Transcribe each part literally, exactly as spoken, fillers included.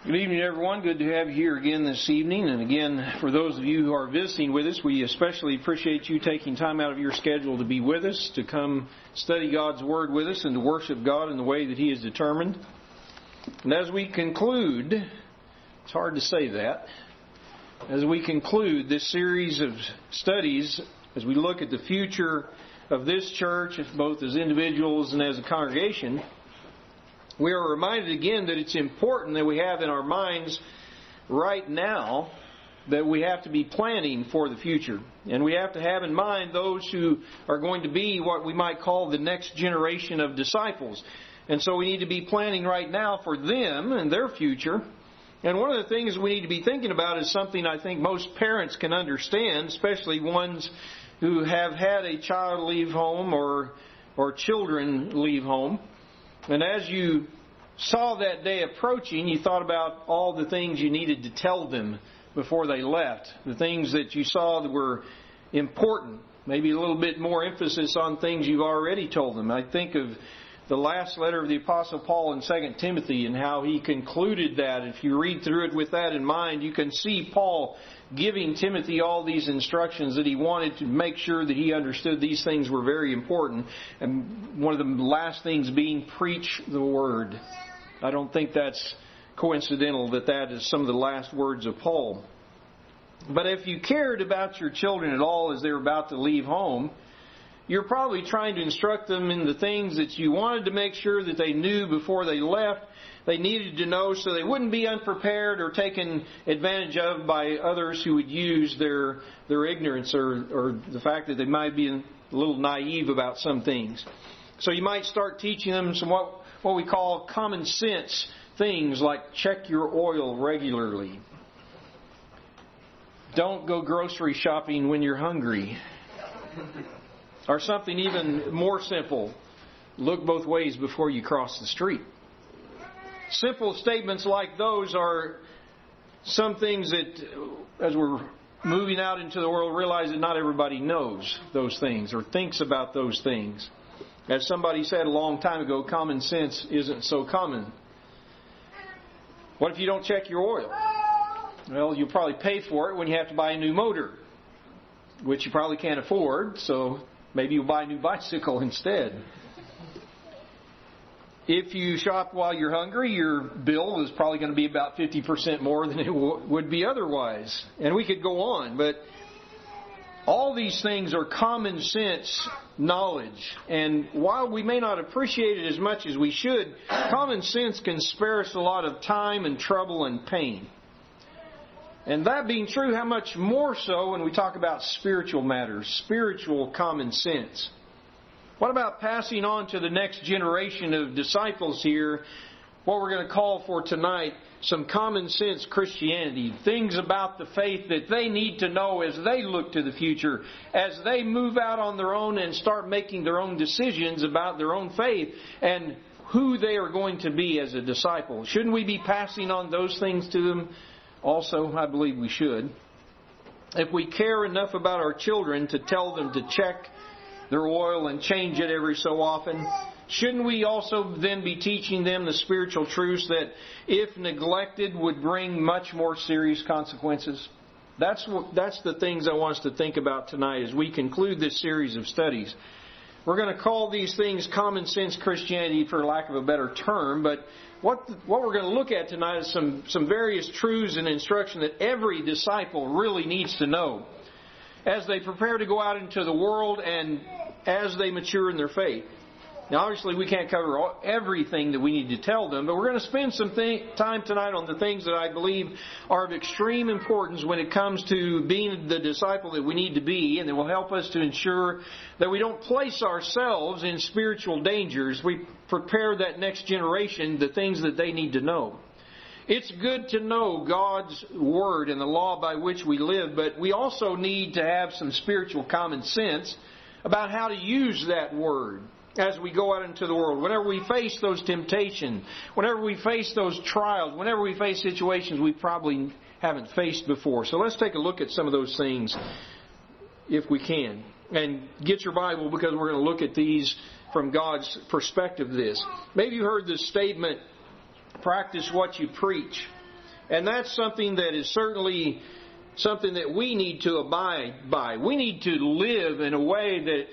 Good evening, everyone. Good to have you here again this evening. And again, for those of you who are visiting with us, we especially appreciate you taking time out of your schedule to be with us, to come study God's Word with us, and to worship God in the way that He has determined. And as we conclude, it's hard to say that, as we conclude this series of studies, as we look at the future of this church, both as individuals and as a congregation, we are reminded again that it's important that we have in our minds right now that we have to be planning for the future. And we have to have in mind those who are going to be what we might call the next generation of disciples. And so we need to be planning right now for them and their future. And one of the things we need to be thinking about is something I think most parents can understand, especially ones who have had a child leave home or or children leave home. And as you saw that day approaching, you thought about all the things you needed to tell them before they left. The things that you saw that were important. Maybe a little bit more emphasis on things you've already told them. I think of the last letter of the Apostle Paul in Second Timothy and how he concluded that. If you read through it with that in mind, you can see Paul giving Timothy all these instructions that he wanted to make sure that he understood these things were very important. And one of the last things being, preach the Word. I don't think that's coincidental that that is some of the last words of Paul. But if you cared about your children at all as they were about to leave home, you're probably trying to instruct them in the things that you wanted to make sure that they knew before they left, they needed to know, so they wouldn't be unprepared or taken advantage of by others who would use their their ignorance or, or the fact that they might be a little naive about some things. So you might start teaching them some what, what we call common sense things like check your oil regularly. Don't go grocery shopping when you're hungry. Or something even more simple, look both ways before you cross the street. Simple statements like those are some things that, as we're moving out into the world, realize that not everybody knows those things or thinks about those things. As somebody said a long time ago, common sense isn't so common. What if you don't check your oil? Well, you'll probably pay for it when you have to buy a new motor, which you probably can't afford, so maybe you'll buy a new bicycle instead. If you shop while you're hungry, your bill is probably going to be about fifty percent more than it w- would be otherwise. And we could go on, but all these things are common sense knowledge. And while we may not appreciate it as much as we should, common sense can spare us a lot of time and trouble and pain. And that being true, how much more so when we talk about spiritual matters, spiritual common sense. What about passing on to the next generation of disciples here what we're going to call for tonight some common sense Christianity, things about the faith that they need to know as they look to the future, as they move out on their own and start making their own decisions about their own faith and who they are going to be as a disciple. Shouldn't we be passing on those things to them? Also, I believe we should. If we care enough about our children to tell them to check their oil and change it every so often, shouldn't we also then be teaching them the spiritual truths that, if neglected, would bring much more serious consequences? That's what, that's the things I want us to think about tonight as we conclude this series of studies. We're going to call these things common sense Christianity, for lack of a better term, but what what we're going to look at tonight is some, some various truths and instruction that every disciple really needs to know as they prepare to go out into the world and as they mature in their faith. Now, obviously, we can't cover all, everything that we need to tell them, but we're going to spend some th- time tonight on the things that I believe are of extreme importance when it comes to being the disciple that we need to be, and that will help us to ensure that we don't place ourselves in spiritual dangers. We prepare that next generation the things that they need to know. It's good to know God's Word and the law by which we live, but we also need to have some spiritual common sense about how to use that Word as we go out into the world. Whenever we face those temptations, whenever we face those trials, whenever we face situations we probably haven't faced before. So let's take a look at some of those things if we can. And get your Bible, because we're going to look at these from God's perspective of this. Maybe you heard this statement, practice what you preach. And that's something that is certainly something that we need to abide by. We need to live in a way that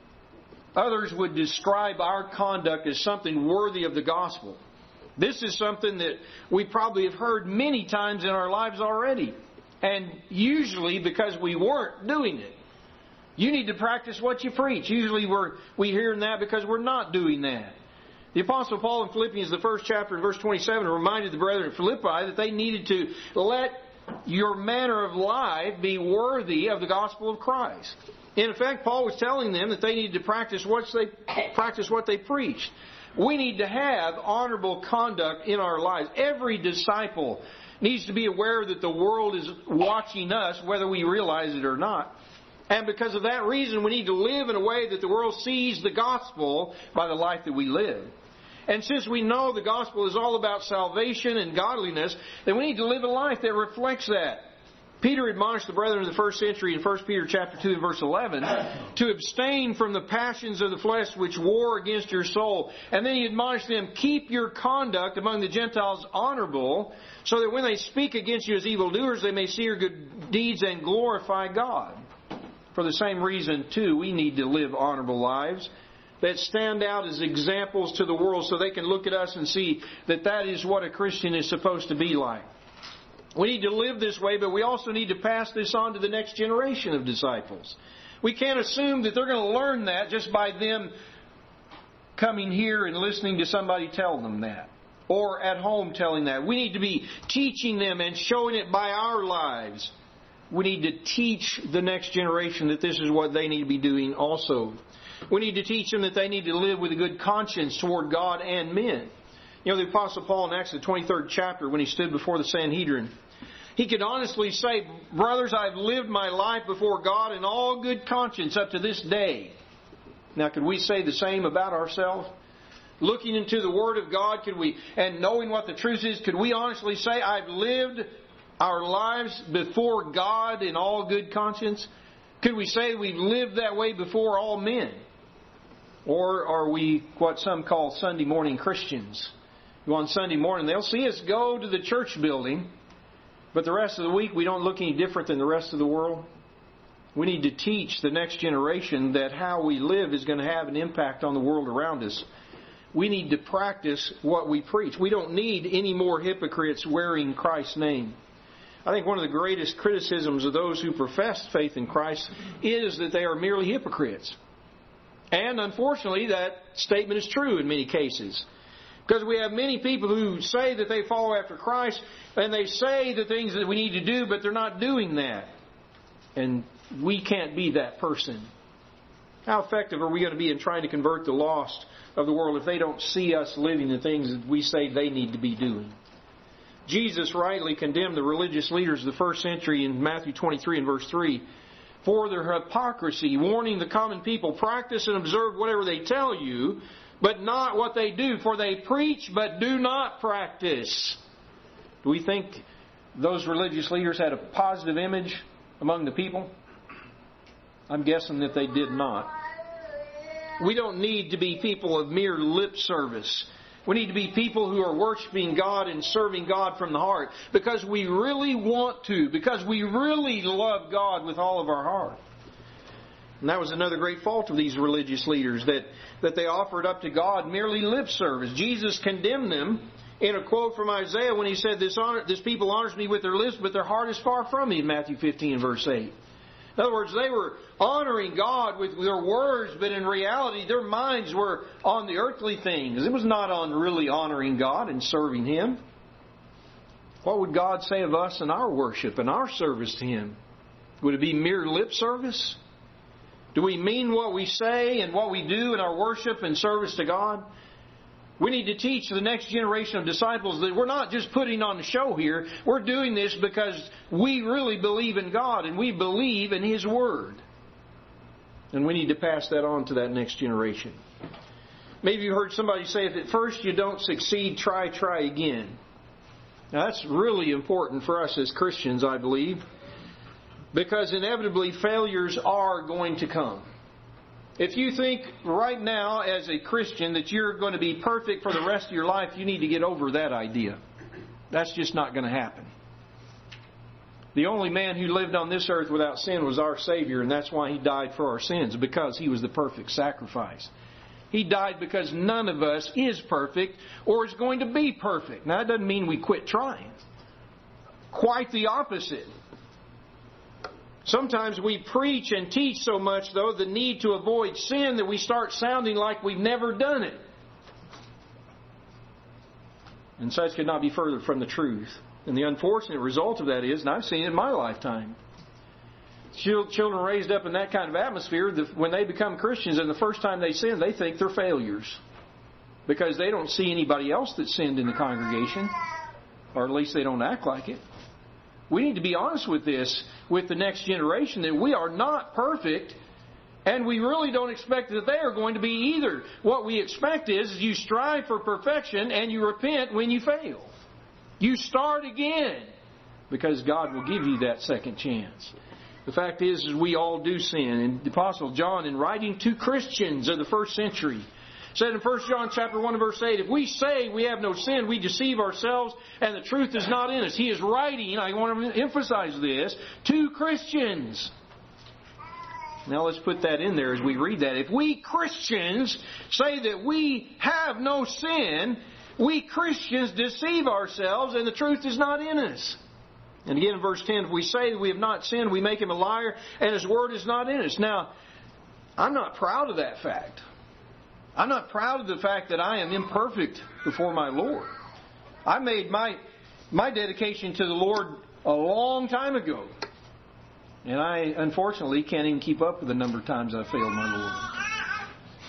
others would describe our conduct as something worthy of the gospel. This is something that we probably have heard many times in our lives already. And usually because we weren't doing it. You need to practice what you preach. Usually we're we hear that because we're not doing that. The Apostle Paul in Philippians, the first chapter, in verse twenty-seven, reminded the brethren at Philippi that they needed to let your manner of life be worthy of the gospel of Christ. In effect, Paul was telling them that they needed to practice what they practice what they preached. We need to have honorable conduct in our lives. Every disciple needs to be aware that the world is watching us, whether we realize it or not. And because of that reason, we need to live in a way that the world sees the gospel by the life that we live. And since we know the gospel is all about salvation and godliness, then we need to live a life that reflects that. Peter admonished the brethren of the first century in First Peter chapter two and verse eleven to abstain from the passions of the flesh which war against your soul. And then he admonished them, keep your conduct among the Gentiles honorable, so that when they speak against you as evildoers, they may see your good deeds and glorify God. For the same reason, too, we need to live honorable lives that stand out as examples to the world so they can look at us and see that that is what a Christian is supposed to be like. We need to live this way, but we also need to pass this on to the next generation of disciples. We can't assume that they're going to learn that just by them coming here and listening to somebody tell them that, or at home telling that. We need to be teaching them and showing it by our lives. We need to teach the next generation that this is what they need to be doing also. We need to teach them that they need to live with a good conscience toward God and men. You know, the Apostle Paul in Acts, the twenty-third chapter, when he stood before the Sanhedrin, he could honestly say, brothers, I've lived my life before God in all good conscience up to this day. Now, could we say the same about ourselves? Looking into the Word of God, could we, and knowing what the truth is, could we honestly say, I've lived our lives before God in all good conscience? Could we say we've lived that way before all men? Or are we what some call Sunday morning Christians? Who on Sunday morning, they'll see us go to the church building, but the rest of the week we don't look any different than the rest of the world. We need to teach the next generation that how we live is going to have an impact on the world around us. We need to practice what we preach. We don't need any more hypocrites wearing Christ's name. I think one of the greatest criticisms of those who profess faith in Christ is that they are merely hypocrites. And unfortunately, that statement is true in many cases. Because we have many people who say that they follow after Christ, and they say the things that we need to do, but they're not doing that. And we can't be that person. How effective are we going to be in trying to convert the lost of the world if they don't see us living the things that we say they need to be doing? Jesus rightly condemned the religious leaders of the first century in Matthew twenty-three and verse three for their hypocrisy, warning the common people, practice and observe whatever they tell you, but not what they do, for they preach but do not practice. Do we think those religious leaders had a positive image among the people? I'm guessing that they did not. We don't need to be people of mere lip service. We need to be people who are worshiping God and serving God from the heart because we really want to, because we really love God with all of our heart. And that was another great fault of these religious leaders, that, that they offered up to God merely lip service. Jesus condemned them in a quote from Isaiah when he said, This, honor, this people honors me with their lips, but their heart is far from me, in Matthew fifteen verse eight. In other words, they were honoring God with their words, but in reality their minds were on the earthly things. It was not on really honoring God and serving Him. What would God say of us in our worship and our service to Him? Would it be mere lip service? Do we mean what we say and what we do in our worship and service to God? We need to teach the next generation of disciples that we're not just putting on a show here. We're doing this because we really believe in God and we believe in His Word. And we need to pass that on to that next generation. Maybe you heard somebody say, if at first you don't succeed, try, try again. Now that's really important for us as Christians, I believe. Because inevitably failures are going to come. If you think right now as a Christian that you're going to be perfect for the rest of your life, you need to get over that idea. That's just not going to happen. The only man who lived on this earth without sin was our Savior, and that's why He died for our sins, because He was the perfect sacrifice. He died because none of us is perfect or is going to be perfect. Now, that doesn't mean we quit trying. Quite the opposite. Sometimes we preach and teach so much, though, the need to avoid sin that we start sounding like we've never done it. And such could not be further from the truth. And the unfortunate result of that is, and I've seen it in my lifetime, children raised up in that kind of atmosphere, when they become Christians and the first time they sin, they think they're failures. Because they don't see anybody else that sinned in the congregation. Or at least they don't act like it. We need to be honest with this, with the next generation, that we are not perfect, and we really don't expect that they are going to be either. What we expect is you strive for perfection and you repent when you fail. You start again, because God will give you that second chance. The fact is, is we all do sin. And the Apostle John, in writing to Christians of the first century, said in First John chapter one and verse eight, if we say we have no sin, we deceive ourselves and the truth is not in us. He is writing, I want to emphasize this, to Christians. Now let's put that in there as we read that. If we Christians say that we have no sin, we Christians deceive ourselves and the truth is not in us. And again in verse ten, if we say that we have not sinned, we make Him a liar and His word is not in us. Now, I'm not proud of that fact. I'm not proud of the fact that I am imperfect before my Lord. I made my my dedication to the Lord a long time ago. And I, unfortunately, can't even keep up with the number of times I failed my Lord.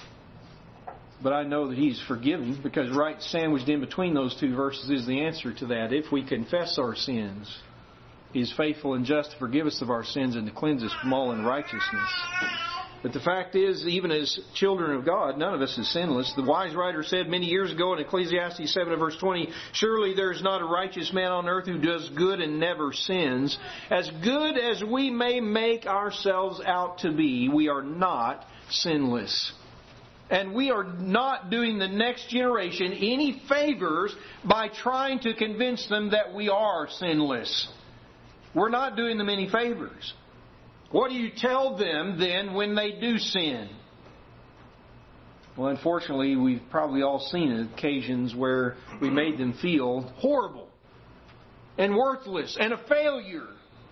But I know that He's forgiven, because right sandwiched in between those two verses is the answer to that. If we confess our sins, He is faithful and just to forgive us of our sins and to cleanse us from all unrighteousness. But the fact is, even as children of God, none of us is sinless. The wise writer said many years ago in Ecclesiastes seven and verse twenty, surely there is not a righteous man on earth who does good and never sins. As good as we may make ourselves out to be, we are not sinless. And we are not doing the next generation any favors by trying to convince them that we are sinless. We're not doing them any favors. What do you tell them then when they do sin? Well, unfortunately, we've probably all seen occasions where we made them feel horrible and worthless and a failure.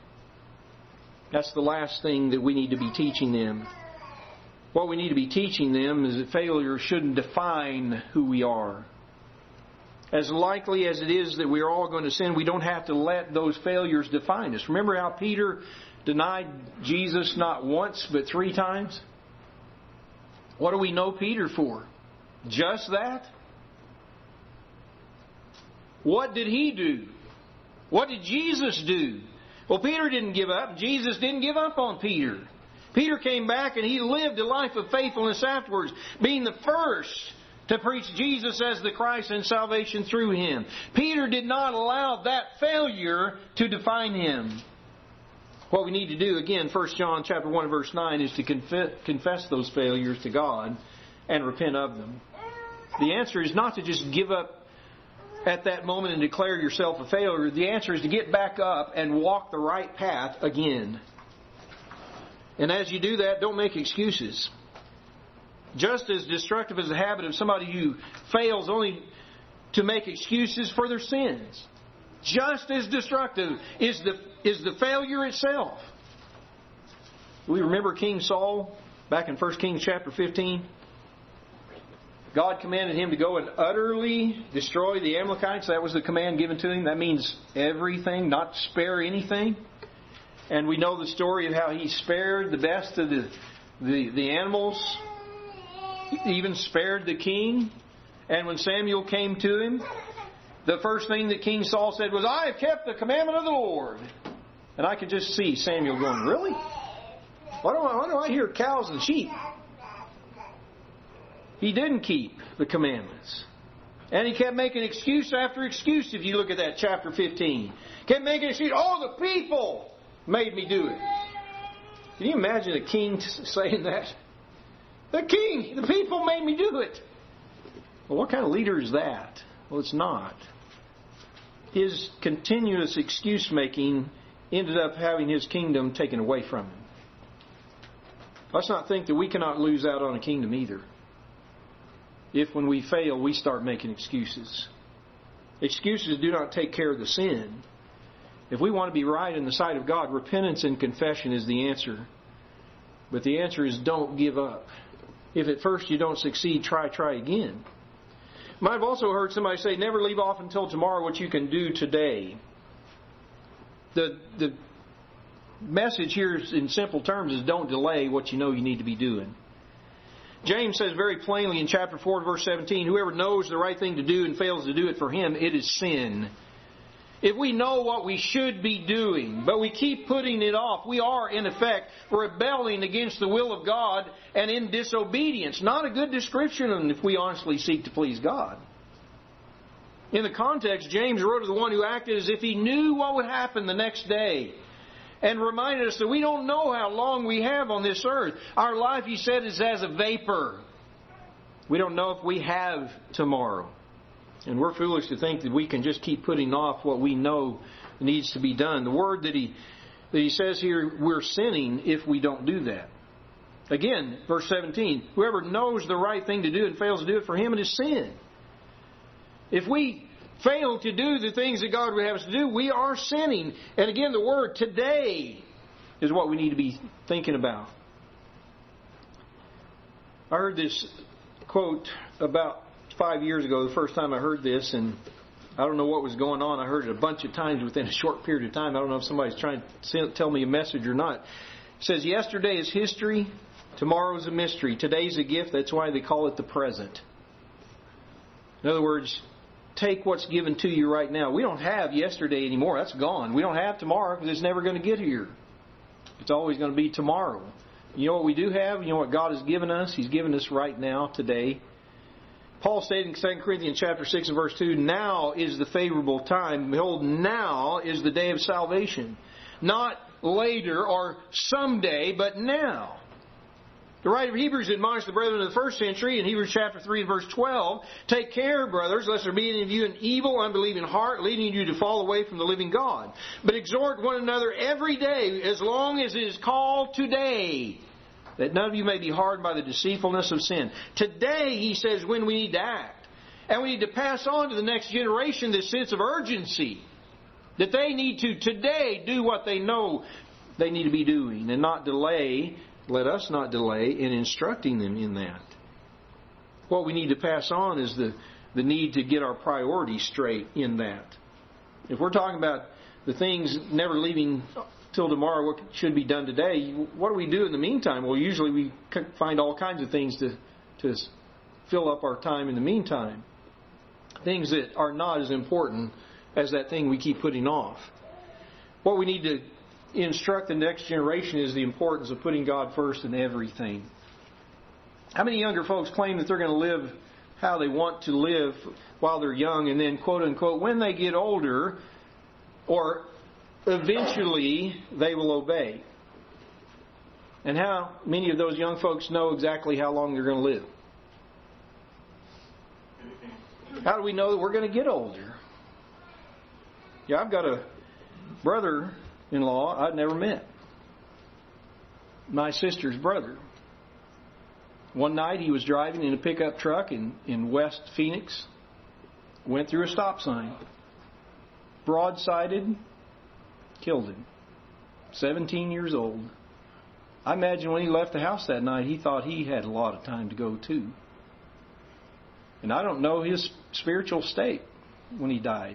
That's the last thing that we need to be teaching them. What we need to be teaching them is that failure shouldn't define who we are. As likely as it is that we are all going to sin, we don't have to let those failures define us. Remember how Peter denied Jesus not once but three times? What do we know Peter for? Just that? What did he do? What did Jesus do? Well, Peter didn't give up. Jesus didn't give up on Peter. Peter came back and he lived a life of faithfulness afterwards, being the first to preach Jesus as the Christ and salvation through Him. Peter did not allow that failure to define him. What we need to do, again, First John chapter one verse nine, is to confess, confess those failures to God and repent of them. The answer is not to just give up at that moment and declare yourself a failure. The answer is to get back up and walk the right path again. And as you do that, don't make excuses. Just as destructive as the habit of somebody who fails only to make excuses for their sins, just as destructive is the is the failure itself. We remember King Saul back in First Kings chapter fifteen. God commanded him to go and utterly destroy the Amalekites. That was the command given to him. That means everything, not to spare anything. And we know the story of how he spared the best of the the, the animals. He even spared the king. And when Samuel came to him, the first thing that King Saul said was, I have kept the commandment of the Lord. And I could just see Samuel going, really? Why do I, why do I hear cows and sheep? He didn't keep the commandments. And he kept making excuse after excuse if you look at that chapter fifteen. Kept making excuse. Oh, the people made me do it. Can you imagine a king saying that? The king, the people made me do it. Well, what kind of leader is that? Well, it's not. his continuous excuse-making ended up having his kingdom taken away from him. Let's not think that we cannot lose out on a kingdom either, if when we fail we start making excuses. Excuses do not take care of the sin. If we want to be right in the sight of God, repentance and confession is the answer. But the answer is don't give up. If at first you don't succeed, try, try again. You might have also heard somebody say, never leave off until tomorrow what you can do today. The the message here in simple terms is don't delay what you know you need to be doing. James says very plainly in chapter four, verse seventeen, whoever knows the right thing to do and fails to do it, for him it is sin. If we know what we should be doing, but we keep putting it off, we are, in effect, rebelling against the will of God and in disobedience. Not a good description if we honestly seek to please God. In the context, James wrote to the one who acted as if he knew what would happen the next day, and reminded us that we don't know how long we have on this earth. Our life, he said, is as a vapor. We don't know if we have tomorrow. And we're foolish to think that we can just keep putting off what we know needs to be done. The word that he that he says here, we're sinning if we don't do that. Again, verse seventeen, whoever knows the right thing to do and fails to do it, for him it is sin. If we fail to do the things that God would have us to do, we are sinning. And again, the word today is what we need to be thinking about. I heard this quote about five years ago, the first time I heard this, and I don't know what was going on. I heard it a bunch of times within a short period of time. I don't know if somebody's trying to tell me a message or not. It says, yesterday is history, tomorrow is a mystery. Today's a gift, that's why they call it the present. In other words, take what's given to you right now. We don't have yesterday anymore. That's gone. We don't have tomorrow because it's never going to get here. It's always going to be tomorrow. You know what we do have? You know what God has given us? He's given us right now, today. Paul stated in Second Corinthians chapter six and verse two, now is the favorable time. Behold, now is the day of salvation. Not later or someday, but now. The writer of Hebrews admonished the brethren of the first century in Hebrews chapter three and verse twelve, take care, brothers, lest there be in you an evil, unbelieving heart, leading you to fall away from the living God. But exhort one another every day, as long as it is called today, that none of you may be hardened by the deceitfulness of sin. Today, he says, when we need to act. And we need to pass on to the next generation this sense of urgency. That they need to today do what they know they need to be doing. And not delay, let us not delay in instructing them in that. What we need to pass on is the, the need to get our priorities straight in that. If we're talking about the things never leaving till tomorrow, what should be done today, what do we do in the meantime? Well, usually we find all kinds of things to, to fill up our time in the meantime. Things that are not as important as that thing we keep putting off. What we need to instruct the next generation is the importance of putting God first in everything. How many younger folks claim that they're going to live how they want to live while they're young, and then, quote unquote, when they get older, or eventually they will obey? And how many of those young folks know exactly how long they're going to live? How do we know that we're going to get older? Yeah, I've got a brother-in-law I'd never met. My sister's brother. One night he was driving in a pickup truck in, in West Phoenix. Went through a stop sign. Broadsided. Killed him. seventeen years old. I imagine when he left the house that night, he thought he had a lot of time to go too. And I don't know his spiritual state when he died.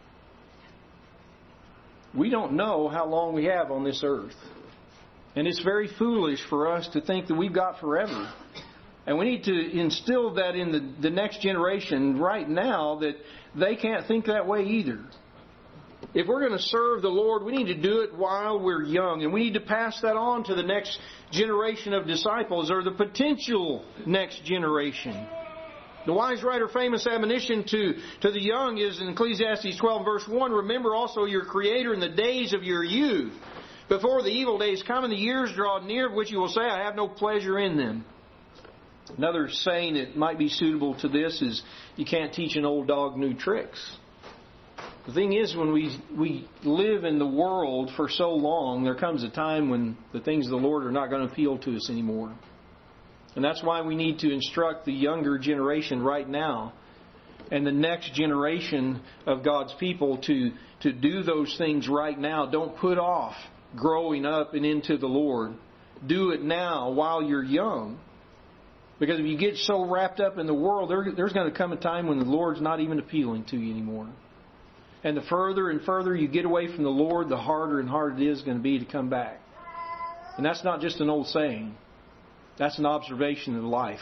We don't know how long we have on this earth. And it's very foolish for us to think that we've got forever. And we need to instill that in the, the next generation right now, that they can't think that way either. If we're going to serve the Lord, we need to do it while we're young. And we need to pass that on to the next generation of disciples, or the potential next generation. The wise writer, famous admonition to, to the young is in Ecclesiastes twelve, verse one, remember also your Creator in the days of your youth, before the evil days come and the years draw near, of which you will say, I have no pleasure in them. Another saying that might be suitable to this is, you can't teach an old dog new tricks. The thing is, when we we live in the world for so long, there comes a time when the things of the Lord are not going to appeal to us anymore. And that's why we need to instruct the younger generation right now and the next generation of God's people to, to do those things right now. Don't put off growing up and into the Lord. Do it now while you're young. Because if you get so wrapped up in the world, there, there's going to come a time when the Lord's not even appealing to you anymore. And the further and further you get away from the Lord, the harder and harder it is going to be to come back. And that's not just an old saying. That's an observation of life.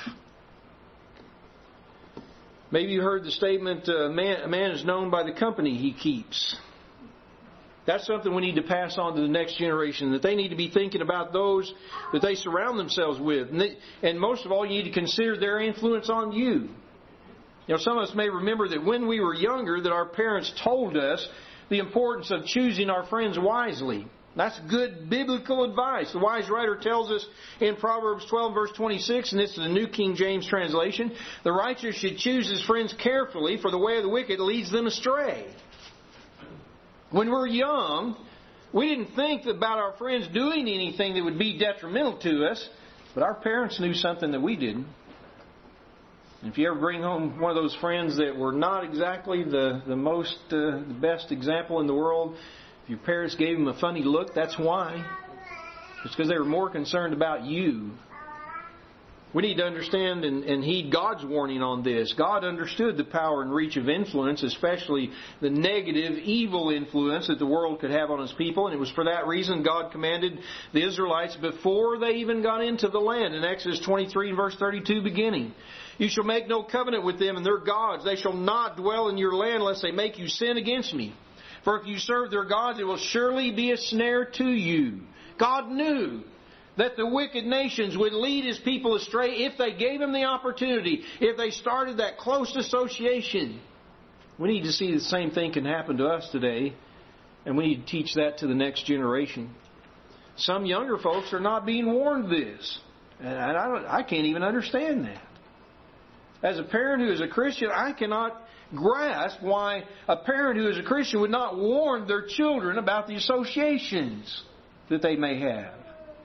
Maybe you heard the statement, uh, man, a man is known by the company he keeps. That's something we need to pass on to the next generation, that they need to be thinking about those that they surround themselves with. And, they, and most of all, you need to consider their influence on you. You know, some of us may remember that when we were younger, that our parents told us the importance of choosing our friends wisely. That's good biblical advice. The wise writer tells us in Proverbs twelve, verse twenty-six, and this is the New King James translation, the righteous should choose his friends carefully, for the way of the wicked leads them astray. When we're young, we didn't think about our friends doing anything that would be detrimental to us, but our parents knew something that we didn't. And if you ever bring home one of those friends that were not exactly the, the most, uh, the best example in the world, if your parents gave them a funny look, that's why. It's because they were more concerned about you. We need to understand and, and heed God's warning on this. God understood the power and reach of influence, especially the negative, evil influence that the world could have on His people. And it was for that reason God commanded the Israelites before they even got into the land. In Exodus twenty-three and verse thirty-two beginning. You shall make no covenant with them and their gods. They shall not dwell in your land unless they make you sin against me. For if you serve their gods, it will surely be a snare to you. God knew that the wicked nations would lead His people astray if they gave Him the opportunity, if they started that close association. We need to see the same thing can happen to us today, and we need to teach that to the next generation. Some younger folks are not being warned this, and I, don't, I can't even understand that. As a parent who is a Christian, I cannot grasp why a parent who is a Christian would not warn their children about the associations that they may have.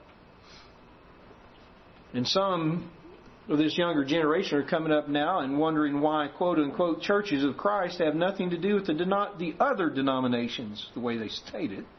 And some of this younger generation are coming up now and wondering why, quote-unquote, churches of Christ have nothing to do with the, deno- the other denominations, the way they state it.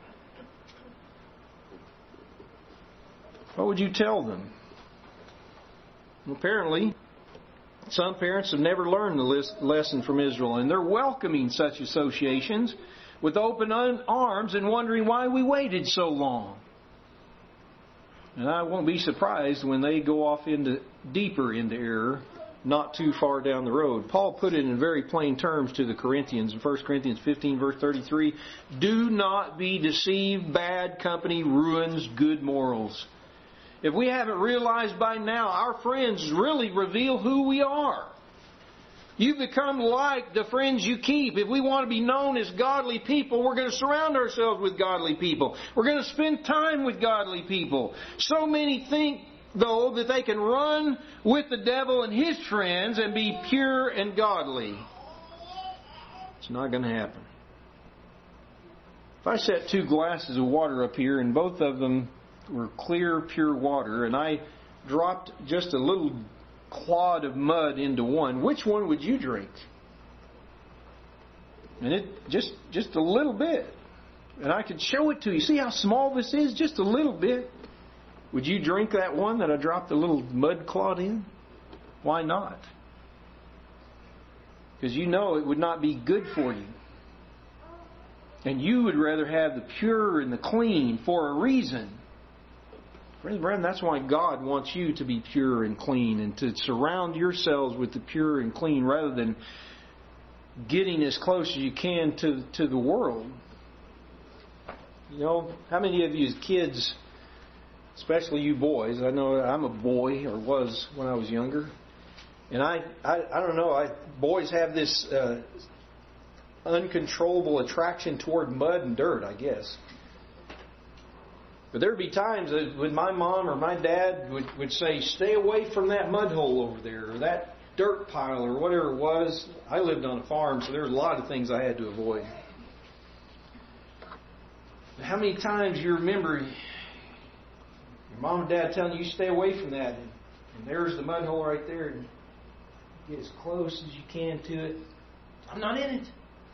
What would you tell them? Well, apparently, some parents have never learned the list- lesson from Israel, and they're welcoming such associations with open arms and wondering why we waited so long. And I won't be surprised when they go off into deeper into error, not too far down the road. Paul put it in very plain terms to the Corinthians in First Corinthians fifteen, verse thirty-three. Do not be deceived. Bad company ruins good morals. If we haven't realized by now, our friends really reveal who we are. You become like the friends you keep. If we want to be known as godly people, we're going to surround ourselves with godly people. We're going to spend time with godly people. So many think, though, that they can run with the devil and his friends and be pure and godly. It's not going to happen. If I set two glasses of water up here and both of them were clear, pure water, and I dropped just a little clod of mud into one, which one would you drink? And it just just a little bit. And I could show it to you. See how small this is? Just a little bit. Would you drink that one that I dropped a little mud clod in? Why not? Because you know it would not be good for you. And you would rather have the pure and the clean for a reason. Friends and brethren, that's why God wants you to be pure and clean and to surround yourselves with the pure and clean rather than getting as close as you can to, to the world. You know, how many of you as kids, especially you boys, I know I'm a boy or was when I was younger, and I, I, I don't know, I, boys have this uh, uncontrollable attraction toward mud and dirt, I guess. But there would be times that when my mom or my dad would, would say, stay away from that mud hole over there, or that dirt pile, or whatever it was. I lived on a farm, so there was a lot of things I had to avoid. How many times you remember your mom and dad telling you, stay away from that, and, and there's the mud hole right there, and get as close as you can to it. I'm not in it.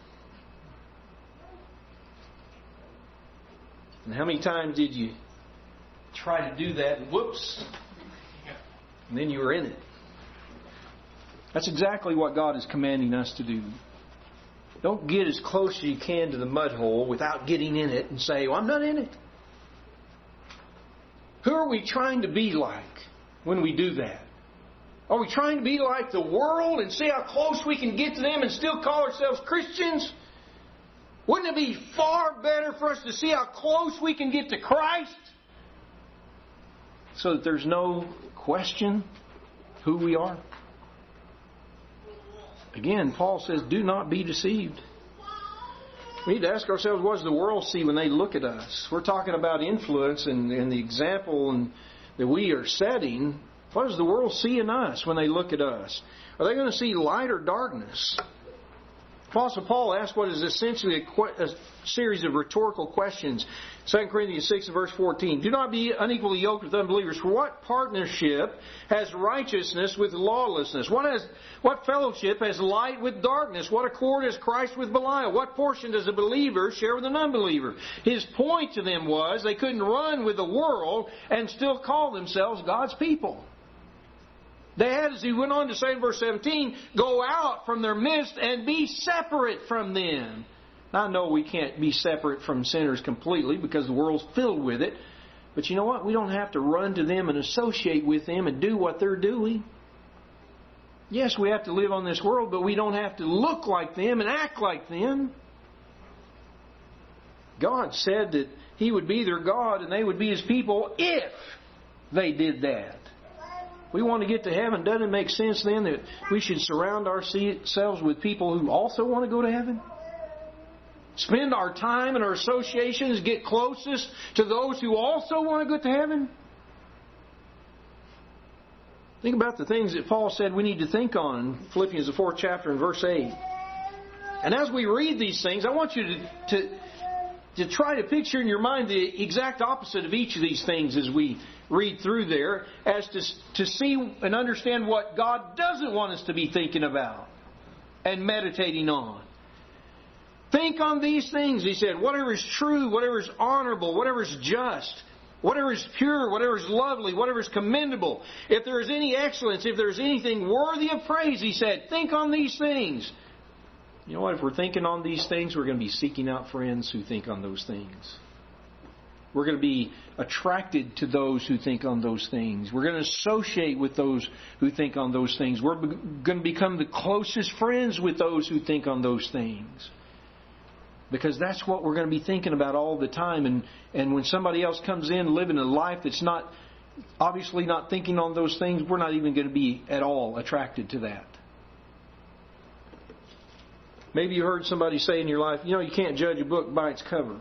And how many times did you try to do that, and whoops, and then you were in it? That's exactly what God is commanding us to do. Don't get as close as you can to the mud hole without getting in it and say, well, I'm not in it. Who are we trying to be like when we do that? Are we trying to be like the world and see how close we can get to them and still call ourselves Christians? Wouldn't it be far better for us to see how close we can get to Christ so that there's no question who we are? Again, Paul says, do not be deceived. We need to ask ourselves, what does the world see when they look at us? We're talking about influence and, and the example and, that we are setting. What does the world see in us when they look at us? Are they going to see light or darkness? Apostle Paul asked what is essentially a, que- a series of rhetorical questions. Second Corinthians six and verse fourteen. Do not be unequally yoked with unbelievers. For what partnership has righteousness with lawlessness? What has what fellowship has light with darkness? What accord has Christ with Belial? What portion does a believer share with an unbeliever? His point to them was they couldn't run with the world and still call themselves God's people. They had, as he went on to say in verse seventeen, go out from their midst and be separate from them. I know we can't be separate from sinners completely because the world's filled with it. But you know what? We don't have to run to them and associate with them and do what they're doing. Yes, we have to live on this world, but we don't have to look like them and act like them. God said that He would be their God and they would be His people if they did that. We want to get to heaven. Doesn't it make sense then that we should surround ourselves with people who also want to go to heaven? Spend our time and our associations, get closest to those who also want to go to heaven? Think about the things that Paul said we need to think on. Philippians, the fourth chapter, and verse eight. And as we read these things, I want you to, to, to try to picture in your mind the exact opposite of each of these things as we read through there, as to, to see and understand what God doesn't want us to be thinking about and meditating on. Think on these things, he said. Whatever is true, whatever is honorable, whatever is just, whatever is pure, whatever is lovely, whatever is commendable. If there is any excellence, if there is anything worthy of praise, he said, think on these things. You know what? If we're thinking on these things, we're going to be seeking out friends who think on those things. We're going to be attracted to those who think on those things. We're going to associate with those who think on those things. We're going to become the closest friends with those who think on those things. Because that's what we're going to be thinking about all the time. And, and when somebody else comes in living a life that's not, obviously not thinking on those things, we're not even going to be at all attracted to that. Maybe you heard somebody say in your life, you know, you can't judge a book by its cover.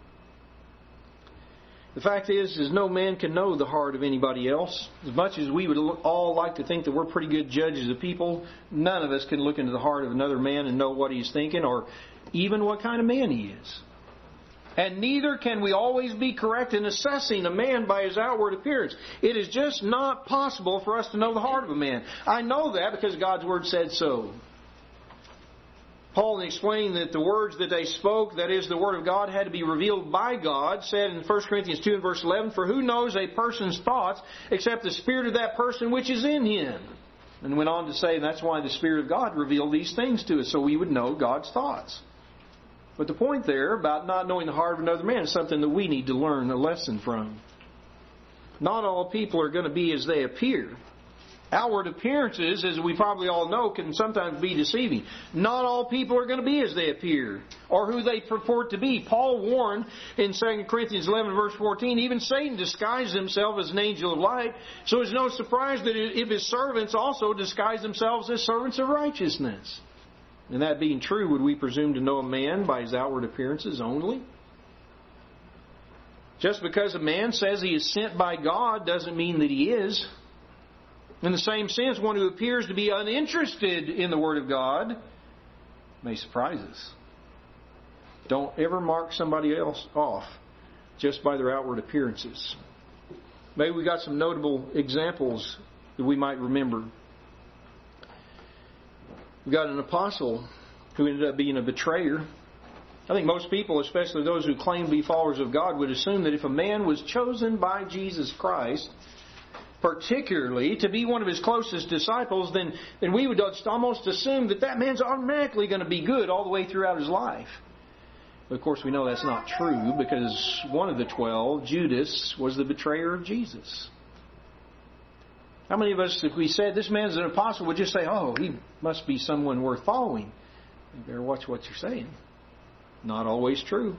The fact is, is no man can know the heart of anybody else. As much as we would all like to think that we're pretty good judges of people, none of us can look into the heart of another man and know what he's thinking or even what kind of man he is. And neither can we always be correct in assessing a man by his outward appearance. It is just not possible for us to know the heart of a man. I know that because God's Word said so. Paul, in explaining that the words that they spoke, that is, the Word of God, had to be revealed by God, said in First Corinthians two and verse eleven, for who knows a person's thoughts except the spirit of that person which is in him? And went on to say that's why the Spirit of God revealed these things to us, so we would know God's thoughts. But the point there about not knowing the heart of another man is something that we need to learn a lesson from. Not all people are going to be as they appear. Outward appearances, as we probably all know, can sometimes be deceiving. Not all people are going to be as they appear or who they purport to be. Paul warned in Second Corinthians eleven verse fourteen, even Satan disguised himself as an angel of light. So it's no surprise that if his servants also disguise themselves as servants of righteousness. And that being true, would we presume to know a man by his outward appearances only? Just because a man says he is sent by God doesn't mean that he is. In the same sense, one who appears to be uninterested in the Word of God may surprise us. Don't ever mark somebody else off just by their outward appearances. Maybe we got some notable examples that we might remember. We've got an apostle who ended up being a betrayer. I think most people, especially those who claim to be followers of God, would assume that if a man was chosen by Jesus Christ, particularly to be one of His closest disciples, then, then we would just almost assume that that man's automatically going to be good all the way throughout his life. But of course, we know that's not true, because one of the twelve, Judas, was the betrayer of Jesus. How many of us, if we said this man's an apostle, would just say, oh, he must be someone worth following? You better watch what you're saying. Not always true.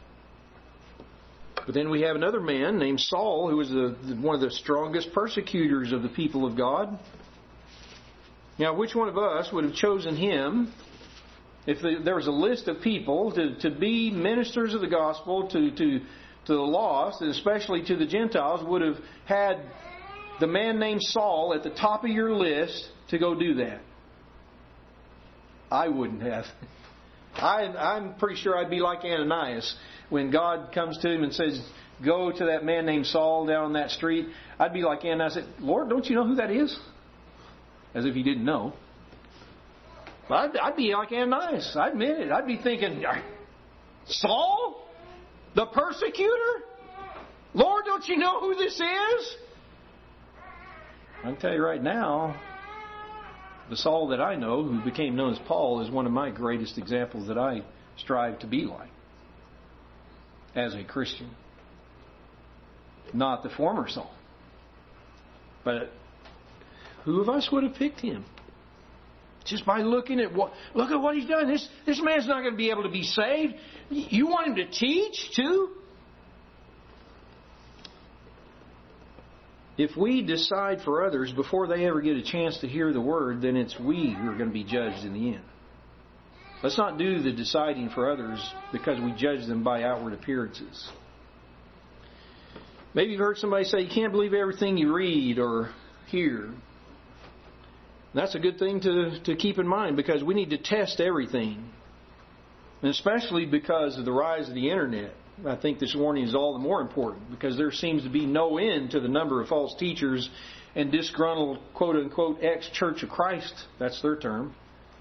But then we have another man named Saul, who was the, one of the strongest persecutors of the people of God. Now, which one of us would have chosen him if the, there was a list of people to, to be ministers of the gospel to, to, to the lost, and especially to the Gentiles, would have had the man named Saul at the top of your list to go do that? I wouldn't have. I, I'm pretty sure I'd be like Ananias. When God comes to him and says, go to that man named Saul down that street, I'd be like Ananias. I'd say, Lord, don't you know who that is? As if he didn't know. But I'd, I'd be like Ananias. I admit it. I'd be thinking, Saul? The persecutor? Lord, don't you know who this is? I can tell you right now, the Saul that I know, who became known as Paul, is one of my greatest examples that I strive to be like as a Christian. Not the former Saul. But who of us would have picked him? Just by looking at what, look at what he's done. This, this man's not going to be able to be saved. You want him to teach too? If we decide for others before they ever get a chance to hear the Word, then it's we who are going to be judged in the end. Let's not do the deciding for others because we judge them by outward appearances. Maybe you've heard somebody say you can't believe everything you read or hear. That's a good thing to, to keep in mind, because we need to test everything. And especially because of the rise of the Internet. I think this warning is all the more important, because there seems to be no end to the number of false teachers and disgruntled, quote-unquote, ex-Church of Christ, that's their term,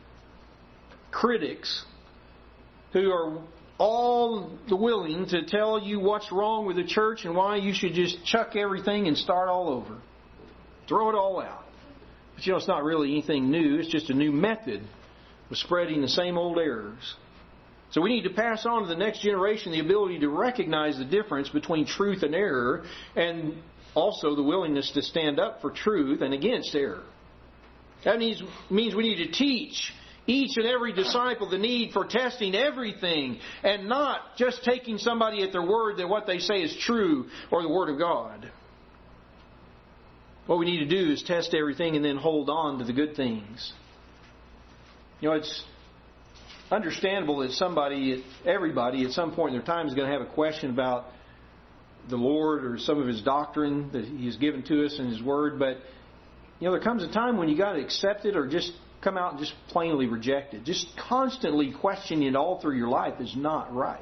critics who are all willing to tell you what's wrong with the church and why you should just chuck everything and start all over. Throw it all out. But you know, it's not really anything new. It's just a new method of spreading the same old errors. So we need to pass on to the next generation the ability to recognize the difference between truth and error, and also the willingness to stand up for truth and against error. That means, means we need to teach each and every disciple the need for testing everything and not just taking somebody at their word that what they say is true or the Word of God. What we need to do is test everything and then hold on to the good things. You know, it's understandable that somebody, everybody, at some point in their time is going to have a question about the Lord or some of His doctrine that He has given to us in His Word. But, you know, there comes a time when you got to accept it or just come out and just plainly reject it. Just constantly questioning it all through your life is not right.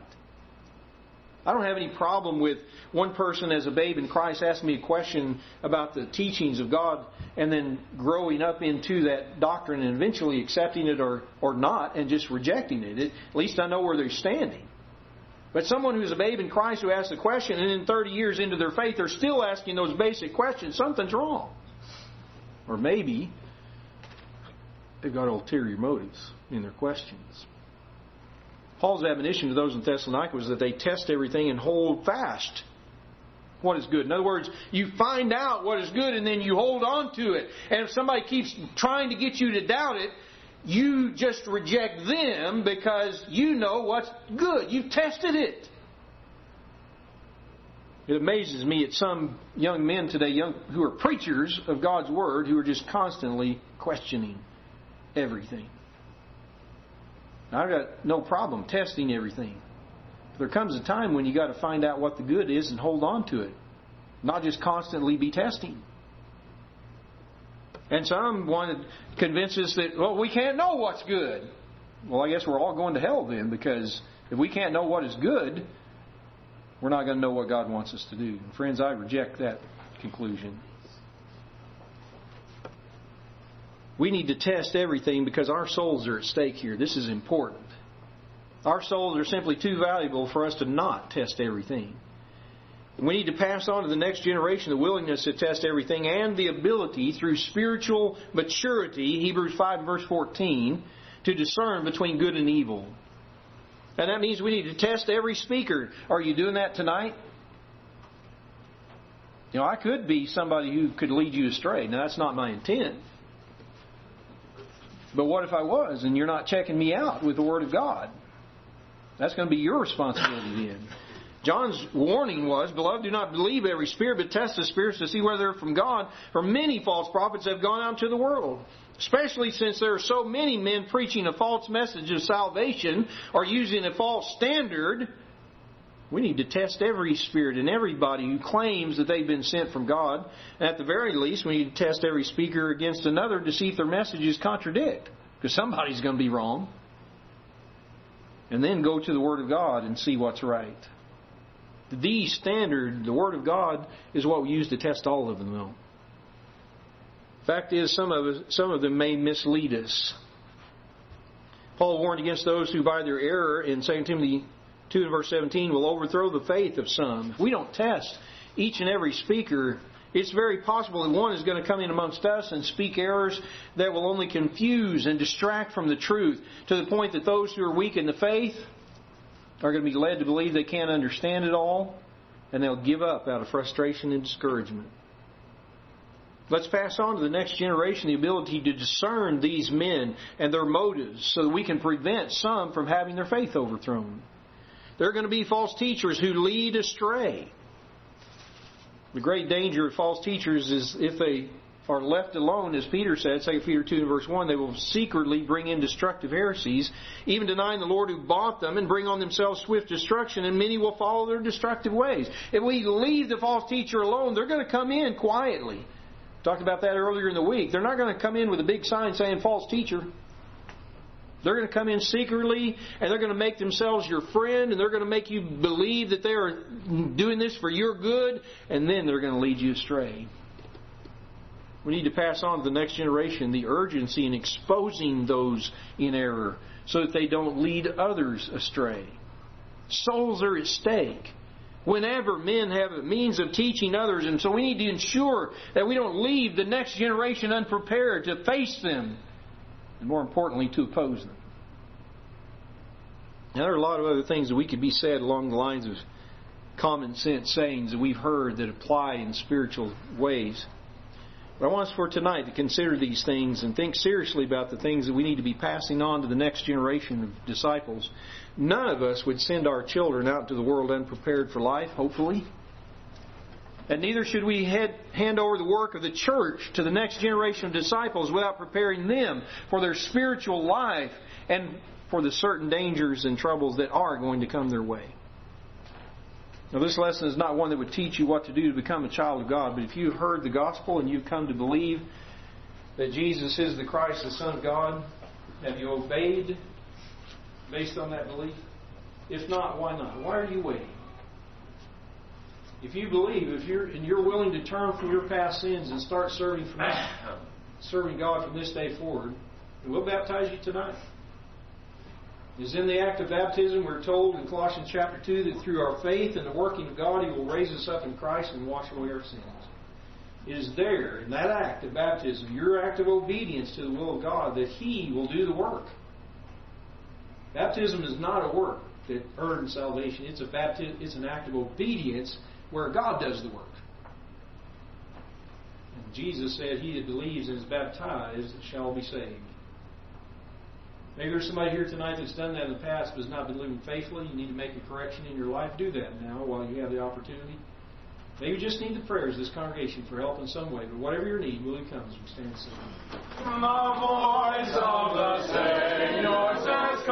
I don't have any problem with one person as a babe in Christ asking me a question about the teachings of God and then growing up into that doctrine and eventually accepting it or, or not and just rejecting it. it. At least I know where they're standing. But someone who's a babe in Christ who asks a question and then thirty years into their faith they're still asking those basic questions, something's wrong. Or maybe they've got ulterior motives in their questions. Paul's admonition to those in Thessalonica was that they test everything and hold fast what is good. In other words, you find out what is good and then you hold on to it. And if somebody keeps trying to get you to doubt it, you just reject them because you know what's good. You've tested it. It amazes me at some young men today young, who are preachers of God's Word who are just constantly questioning everything. I've got no problem testing everything. There comes a time when you got to find out what the good is and hold on to it. Not just constantly be testing. And some want to convince us that, well, we can't know what's good. Well, I guess we're all going to hell then, because if we can't know what is good, we're not going to know what God wants us to do. And friends, I reject that conclusion. We need to test everything because our souls are at stake here. This is important. Our souls are simply too valuable for us to not test everything. We need to pass on to the next generation the willingness to test everything and the ability through spiritual maturity, Hebrews five and verse fourteen, to discern between good and evil. And that means we need to test every speaker. Are you doing that tonight? You know, I could be somebody who could lead you astray. Now, that's not my intent. But what if I was and you're not checking me out with the Word of God? That's going to be your responsibility then. John's warning was, Beloved, do not believe every spirit, but test the spirits to see whether they're from God. For many false prophets have gone out into the world. Especially since there are so many men preaching a false message of salvation or using a false standard. We need to test every spirit and everybody who claims that they've been sent from God. And at the very least, we need to test every speaker against another to see if their messages contradict. Because somebody's going to be wrong. And then go to the Word of God and see what's right. The standard, the Word of God, is what we use to test all of them, though. Fact is, some of us, some of them may mislead us. Paul warned against those who by their error in Second Timothy two and verse seventeen will overthrow the faith of some. If we don't test each and every speaker, it's very possible that one is going to come in amongst us and speak errors that will only confuse and distract from the truth to the point that those who are weak in the faith are going to be led to believe they can't understand it all, and they'll give up out of frustration and discouragement. Let's pass on to the next generation the ability to discern these men and their motives so that we can prevent some from having their faith overthrown. There are going to be false teachers who lead astray. The great danger of false teachers is if they are left alone, as Peter said, Second Peter two and verse one, they will secretly bring in destructive heresies, even denying the Lord who bought them, and bring on themselves swift destruction, and many will follow their destructive ways. If we leave the false teacher alone, they're going to come in quietly. Talked about that earlier in the week. They're not going to come in with a big sign saying false teacher. They're going to come in secretly, and they're going to make themselves your friend, and they're going to make you believe that they are doing this for your good, and then they're going to lead you astray. We need to pass on to the next generation the urgency in exposing those in error so that they don't lead others astray. Souls are at stake. Whenever men have a means of teaching others, and so we need to ensure that we don't leave the next generation unprepared to face them, and more importantly, to oppose them. Now, there are a lot of other things that we could be said along the lines of common sense sayings that we've heard that apply in spiritual ways. But I want us for tonight to consider these things and think seriously about the things that we need to be passing on to the next generation of disciples. None of us would send our children out into the world unprepared for life, hopefully. And neither should we head, hand over the work of the church to the next generation of disciples without preparing them for their spiritual life and for the certain dangers and troubles that are going to come their way. Now, this lesson is not one that would teach you what to do to become a child of God, but if you've heard the gospel and you've come to believe that Jesus is the Christ, the Son of God, have you obeyed based on that belief? If not, why not? Why are you waiting? If you believe, if you're and you're willing to turn from your past sins and start serving from serving God from this day forward, we'll baptize you tonight. Is in the act of baptism, we're told in Colossians chapter two that through our faith and the working of God, He will raise us up in Christ and wash away our sins. It is there, in that act of baptism, your act of obedience to the will of God, that He will do the work. Baptism is not a work that earns salvation. It's a baptism, it's an act of obedience where God does the work. And Jesus said, He that believes and is baptized shall be saved. Maybe there's somebody here tonight that's done that in the past but has not been living faithfully. You need to make a correction in your life. Do that now while you have the opportunity. Maybe you just need the prayers of this congregation for help in some way. But whatever your need, will He come as we stand and sing. The voice of the Savior says,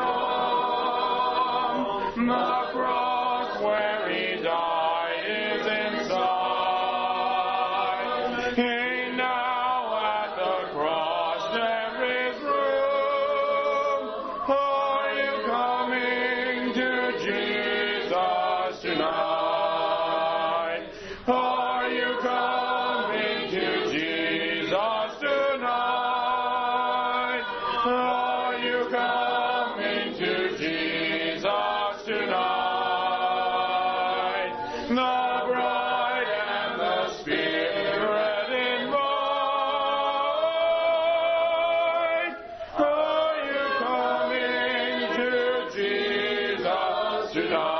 Come. The cross where He died is inside. Hey, now at the cross there is room. Are you coming to Jesus tonight? Are you coming to Jesus tonight? Are you coming to Jesus tonight? The bride and the Spirit in white. Are you coming to Jesus tonight?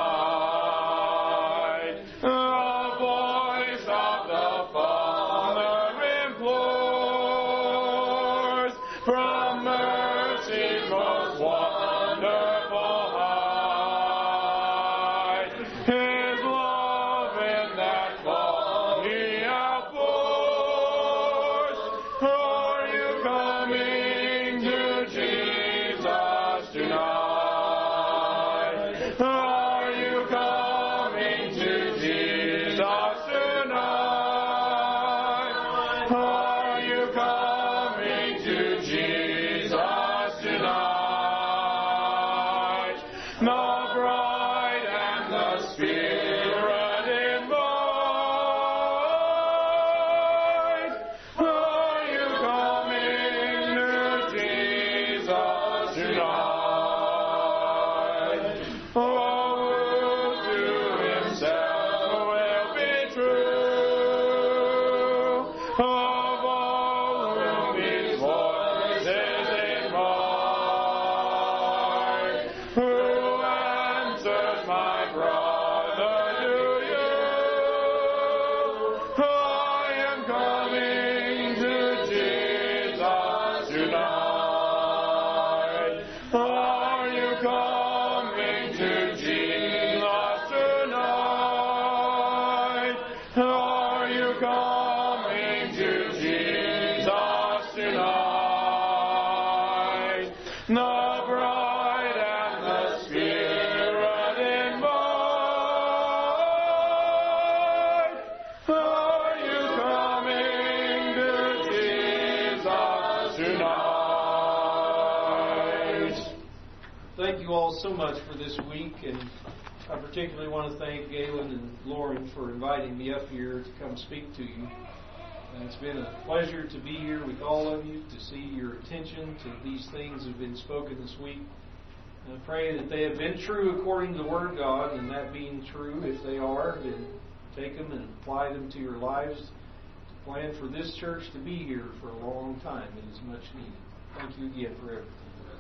Thank you all so much for this week, and I particularly want to thank Galen and Lauren for inviting me up here to come speak to you. And it's been a pleasure to be here with all of you, to see your attention to these things that have been spoken this week. And I pray that they have been true according to the Word of God, and that being true, if they are, then take them and apply them to your lives to plan for this church to be here for a long time. It is much needed. Thank you again for everything.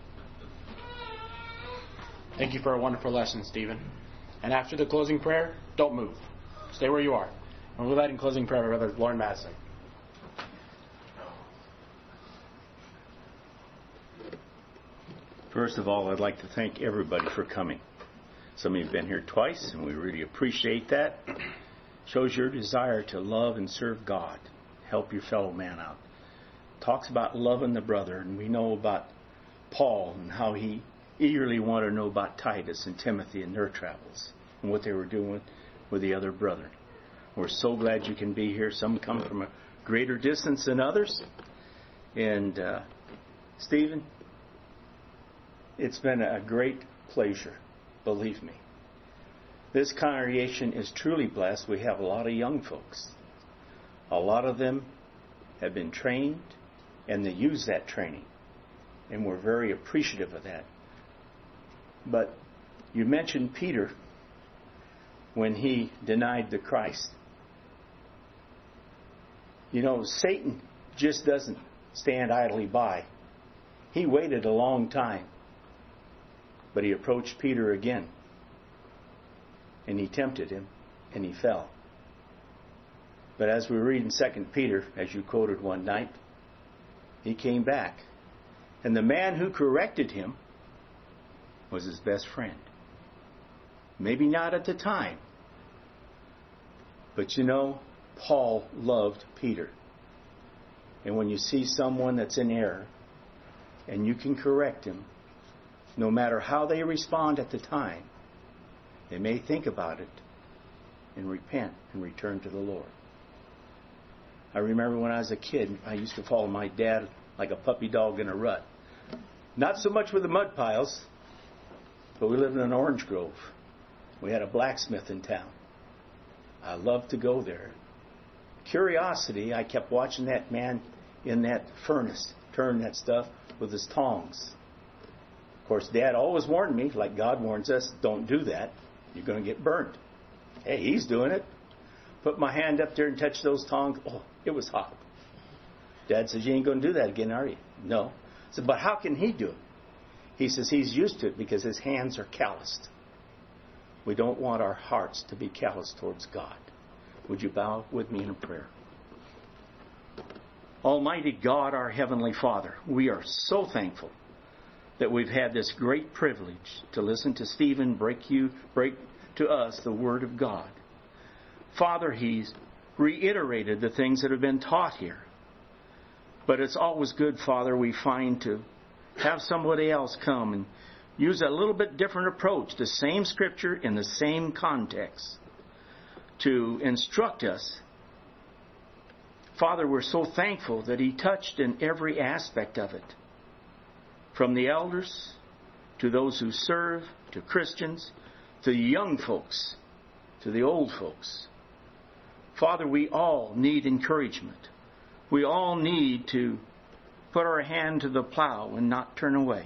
Thank you for a wonderful lesson, Stephen. And after the closing prayer, don't move. Stay where you are. And we'll let in closing prayer by Brother Lauren Madison. First of all, I'd like to thank everybody for coming. Some of you have been here twice, and we really appreciate that. Shows your desire to love and serve God. Help your fellow man out. Talks about loving the brother, and we know about Paul and how he eagerly wanted to know about Titus and Timothy and their travels and what they were doing with, with the other brethren. We're so glad you can be here. Some come from a greater distance than others. And uh, Stephen, it's been a great pleasure, believe me. This congregation is truly blessed. We have a lot of young folks. A lot of them have been trained, and they use that training. And we're very appreciative of that. But you mentioned Peter when he denied the Christ. You know, Satan just doesn't stand idly by. He waited a long time. But he approached Peter again. And he tempted him. And he fell. But as we read in Second Peter, as you quoted one night, he came back. And the man who corrected him was his best friend. Maybe not at the time. But you know, Paul loved Peter. And when you see someone that's in error, and you can correct him, no matter how they respond at the time, they may think about it and repent and return to the Lord. I remember when I was a kid, I used to follow my dad like a puppy dog in a rut. Not so much with the mud piles, but we lived in an orange grove. We had a blacksmith in town. I love to go there. Curiosity, I kept watching that man in that furnace turn that stuff with his tongs. Of course, Dad always warned me, like God warns us, don't do that. You're going to get burned. Hey, he's doing it. Put my hand up there and touch those tongs. Oh, it was hot. Dad says, you ain't going to do that again, are you? No. I said, but how can he do it? He says he's used to it because his hands are calloused. We don't want our hearts to be calloused towards God. Would you bow with me in a prayer? Almighty God, our Heavenly Father, we are so thankful that we've had this great privilege to listen to Stephen break you, break to us the Word of God. Father, he's reiterated the things that have been taught here. But it's always good, Father, we find to have somebody else come and use a little bit different approach, the same Scripture in the same context, to instruct us. Father, we're so thankful that he touched in every aspect of it. From the elders, to those who serve, to Christians, to the young folks, to the old folks. Father, we all need encouragement. We all need to put our hand to the plow and not turn away.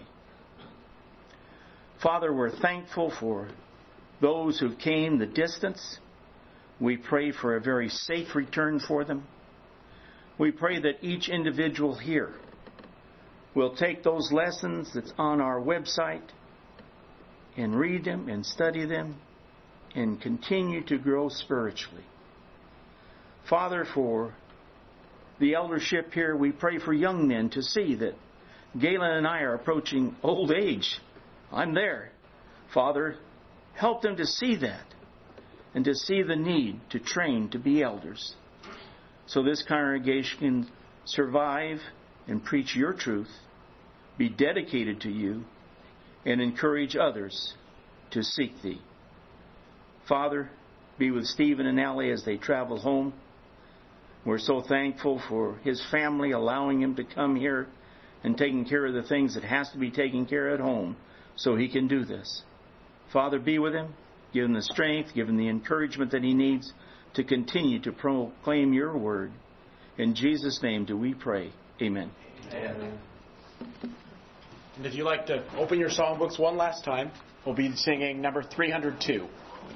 Father, we're thankful for those who came the distance. We pray for a very safe return for them. We pray that each individual here will take those lessons that's on our website and read them and study them and continue to grow spiritually. Father, for the eldership here, we pray for young men to see that Galen and I are approaching old age. I'm there. Father, help them to see that and to see the need to train to be elders, so this congregation can survive and preach your truth, be dedicated to you, and encourage others to seek thee. Father, be with Stephen and Allie as they travel home. We're so thankful for his family allowing him to come here and taking care of the things that has to be taken care of at home so he can do this. Father, be with him. Give him the strength, give him the encouragement that he needs to continue to proclaim your word. In Jesus' name do we pray. Amen. Amen. And if you'd like to open your songbooks one last time, we'll be singing number three hundred two.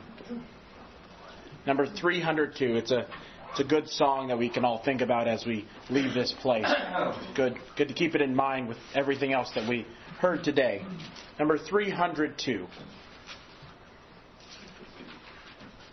Number three hundred two. It's a it's a good song that we can all think about as we leave this place. Good, good to keep it in mind with everything else that we heard today. Number three hundred two.